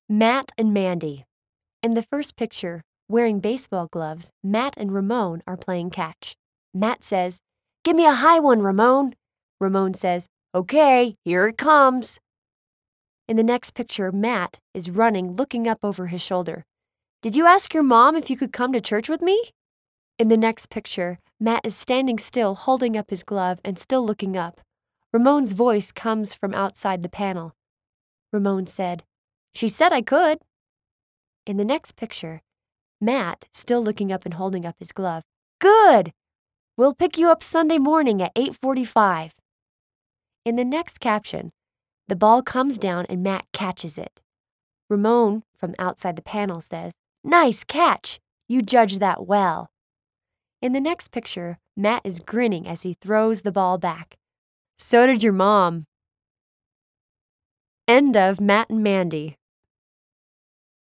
Matt and Mandy. In the first picture, wearing baseball gloves, Matt and Ramon are playing catch. Matt says, "Give me a high one, Ramon." Ramon says, "Okay, here it comes." In the next picture, Matt is running, looking up over his shoulder. "Did you ask your mom if you could come to church with me?" In the next picture, Matt is standing still, holding up his glove and still looking up. Ramon's voice comes from outside the panel. Ramon said, "She said I could." In the next picture, Matt, still looking up and holding up his glove. "Good! We'll pick you up Sunday morning at 8:45. In the next caption, the ball comes down and Matt catches it. Ramon, from outside the panel, says, "Nice catch! You judged that well." In the next picture, Matt is grinning as he throws the ball back. "So did your mom." End of Matt and Mandy.